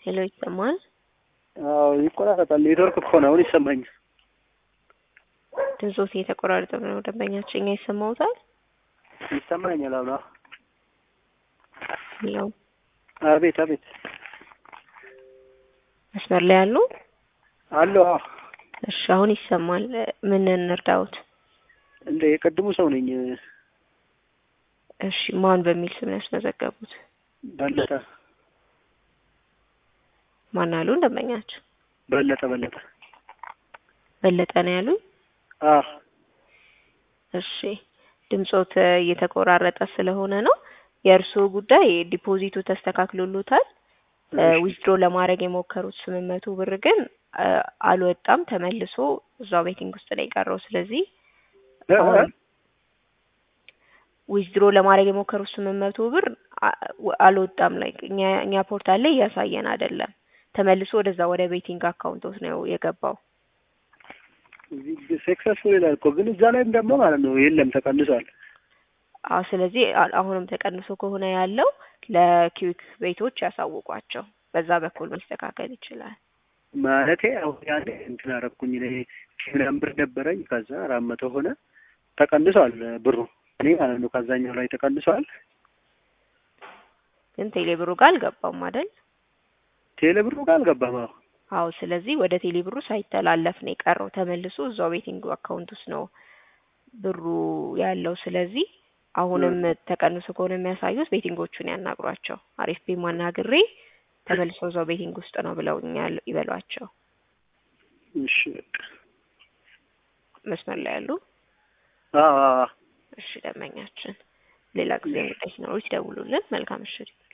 ሄሎ ይሰማል? አዎ ይቆራረጣል። ኔትወርክ እኮ ነው ይሰማኛል። ድምጾት እየተቆራረጠ ነው። ደንበኛችን ይሰማውታል? ይሰማኛል። አዎ ሄሎ አቤት አቤት። መስመር ላይ ያሉ አሎ። እሺ አሁን ይሰማል። ምን እንርዳውት? እንደ የቀድሙ ሰው ነኝ። እሺ ማን በሚል ስም ያስመዘገቡት? በለጠ። ማን አሉ ደንበኛችን? በለጠ በለጠ ነው ያሉ? አዎ። እሺ ድምጾት እየተቆራረጠ ስለሆነ ነው። የእርሱ ጉዳይ ዲፖዚቱ ተስተካክሎሎታል። ዊዝድሮ ለማድረግ የሞከሩት 800 ብር ግን አልወጣም፣ ተመልሶ እዛው ቤቲንግ ውስጥ ነው የቀረው። ስለዚህ ዊዝድሮ ለማድረግ የሞከሩት 800 ብር አልወጣም። ላይ እኛ ፖርታል ላይ እያሳየን አይደለም። ተመልሶ ወደዛ ወደ ቤቲንግ አካውንቶስ ነው የገባው። ሰክሰስፉል ይላል እኮ ግን እዛ ላይም ደግሞ ማለት ነው የለም ተቀንሷል። ስለዚህ አሁንም ተቀንሶ ከሆነ ያለው ለኪዊክ ቤቶች ያሳውቋቸው። በዛ በኩል መስተካከል ይችላል። ማለቴ አሁን ያኔ እንትን አደረኩኝ ላይ ምናምን ብር ነበረኝ። ከዛ 400 ሆነ ተቀንሷል ብሩ እኔ ማለት ነው ከዛኛው ላይ ተቀንሷል። ግን ቴሌብሩ ጋር አልገባም አይደል? ቴሌብሩ ጋር አልገባም። አዎ ስለዚህ ወደ ቴሌብሩ ሳይተላለፍ ነው የቀረው። ተመልሶ እዛው ቤቲንግ አካውንት ውስጥ ነው ብሩ ያለው። ስለዚህ አሁንም ተቀንሶ ከሆነ የሚያሳዩት ቤቲንጎቹን ያናግሯቸው። አሪፍ ፔ ማናግሬ ተመልሶ እዛው ቤቲንግ ውስጥ ነው ብለውኛል ይበሏቸው። እሺ መስመር ላይ ያሉ? አዎ። እሺ ደመኛችን ሌላ ጊዜ እንግዲህ ነው ይደውሉልን። መልካም ምሽት።